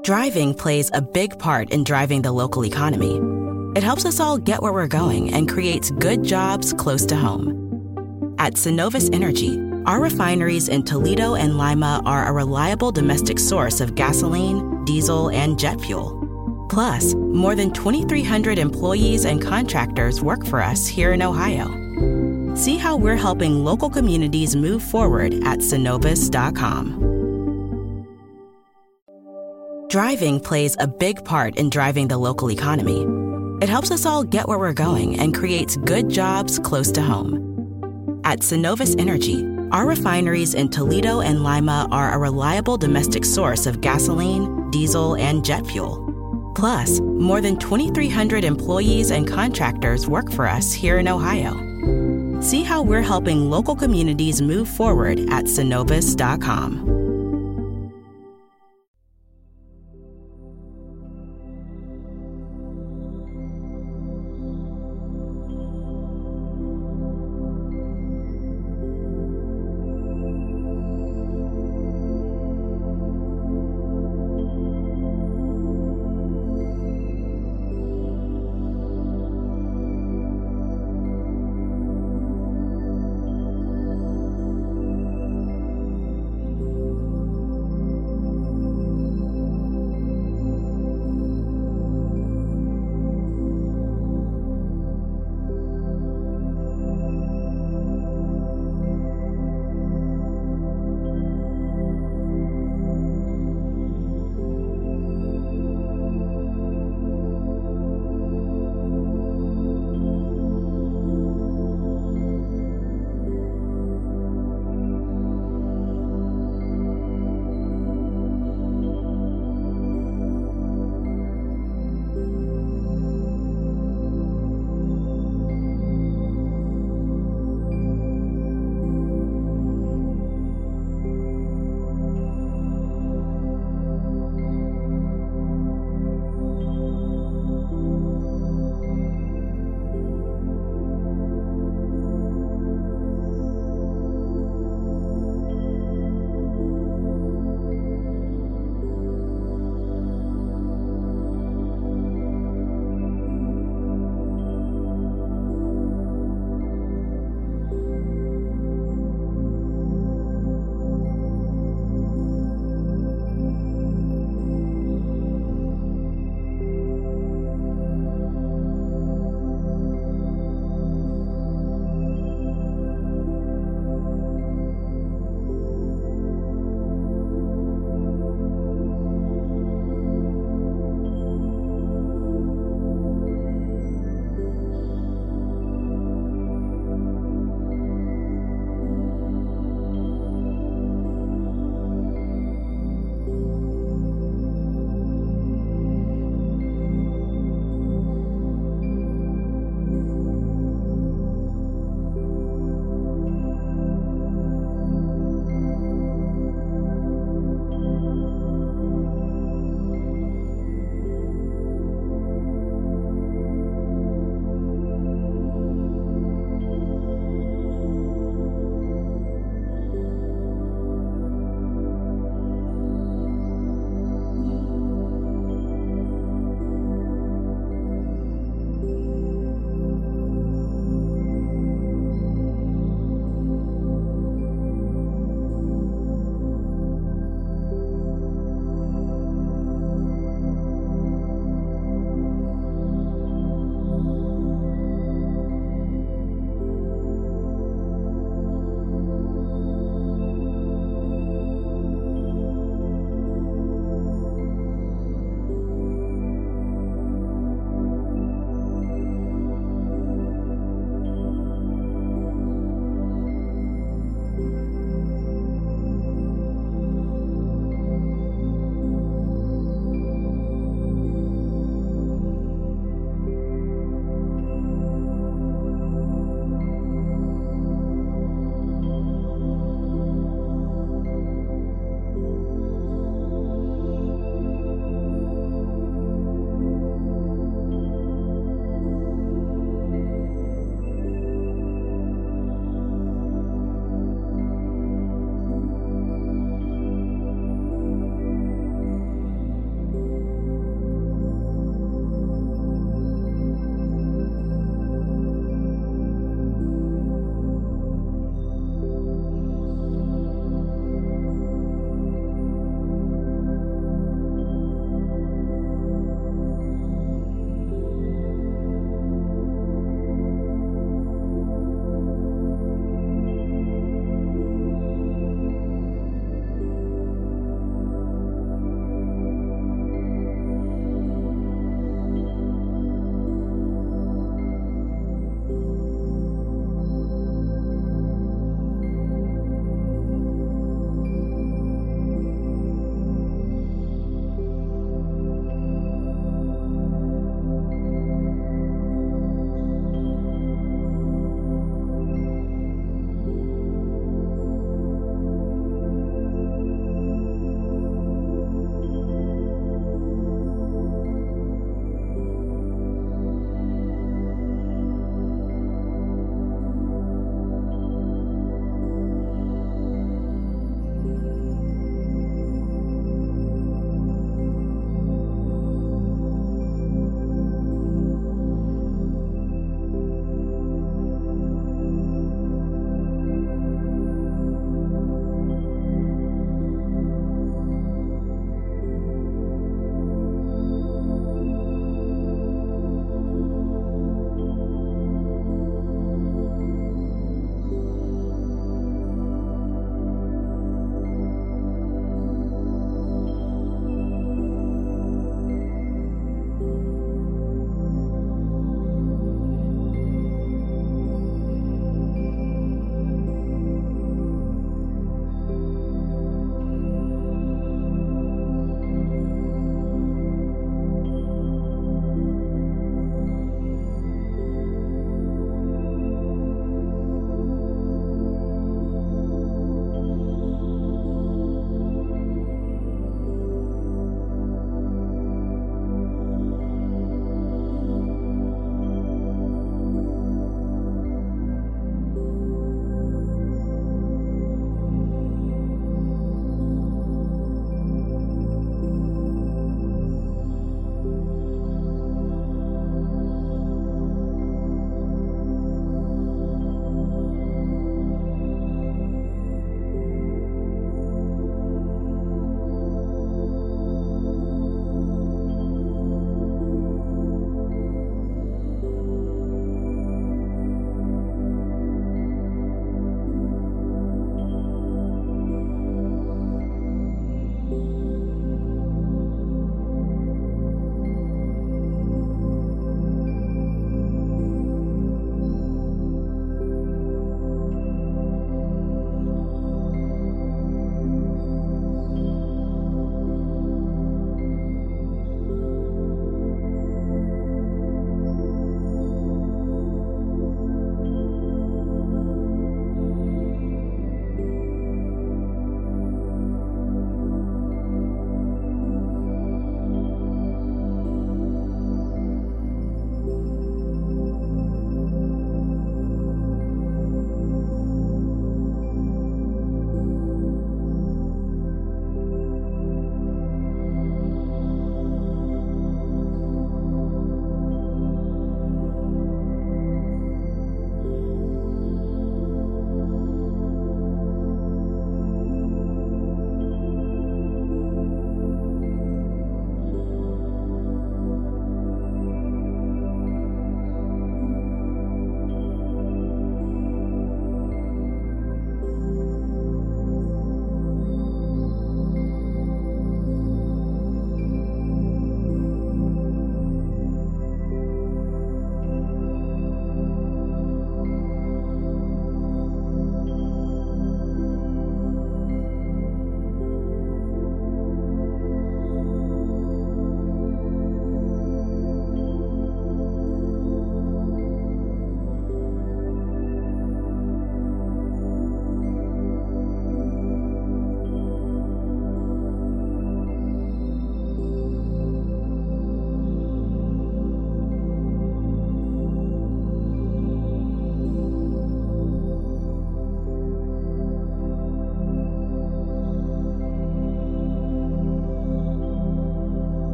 Driving plays a big part in driving the local economy. It helps us all get where we're going and creates good jobs close to home. At Synovus Energy, our refineries in Toledo and Lima are a reliable domestic source of gasoline, diesel, and jet fuel. Plus, more than 2,300 employees and contractors work for us here in Ohio. See how we're helping local communities move forward at Synovus.com. Driving plays a big part in driving the local economy. It helps us all get where we're going and creates good jobs close to home. At Synovus Energy, our refineries in Toledo and Lima are a reliable domestic source of gasoline, diesel, and jet fuel. Plus, more than 2,300 employees and contractors work for us here in Ohio. See how we're helping local communities move forward at Synovus.com.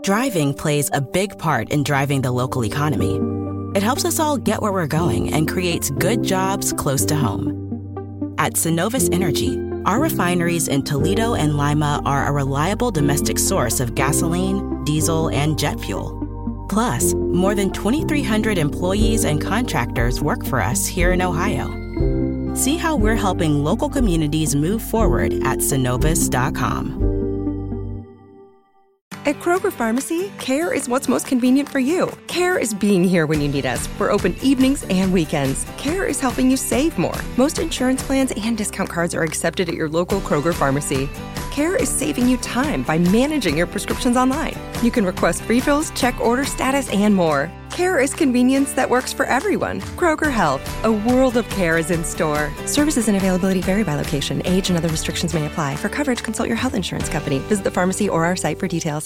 Driving plays a big part in driving the local economy. It helps us all get where we're going and creates good jobs close to home. At Synovus Energy, our refineries in Toledo and Lima are a reliable domestic source of gasoline, diesel, and jet fuel. Plus, more than 2,300 employees and contractors work for us here in Ohio. See how we're helping local communities move forward at Synovus.com. At Kroger Pharmacy, care is what's most convenient for you. Care is being here when you need us. We're open evenings and weekends. Care is helping you save more. Most insurance plans and discount cards are accepted at your local Kroger Pharmacy. Care is saving you time by managing your prescriptions online. You can request refills, check order status, and more. Care is convenience that works for everyone. Kroger Health, a world of care is in store. Services and availability vary by location. Age and other restrictions may apply. For coverage, consult your health insurance company. Visit the pharmacy or our site for details.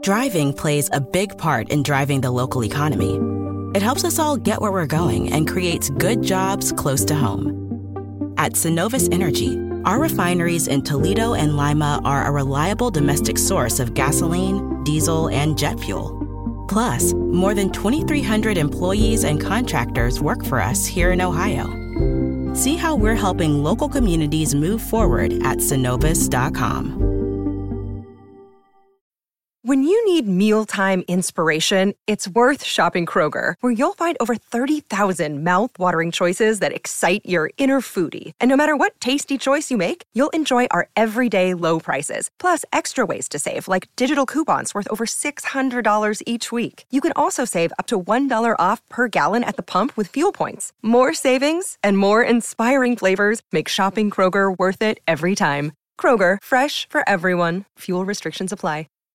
Driving plays a big part in driving the local economy. It helps us all get where we're going and creates good jobs close to home. At Synovus Energy, our refineries in Toledo and Lima are a reliable domestic source of gasoline, diesel, and jet fuel. Plus, more than 2,300 employees and contractors work for us here in Ohio. See how we're helping local communities move forward at Synovus.com. When you need mealtime inspiration, it's worth shopping Kroger, where you'll find over 30,000 mouth-watering choices that excite your inner foodie. And no matter what tasty choice you make, you'll enjoy our everyday low prices, plus extra ways to save, like digital coupons worth over $600 each week. You can also save up to $1 off per gallon at the pump with fuel points. More savings and more inspiring flavors make shopping Kroger worth it every time. Kroger, fresh for everyone. Fuel restrictions apply.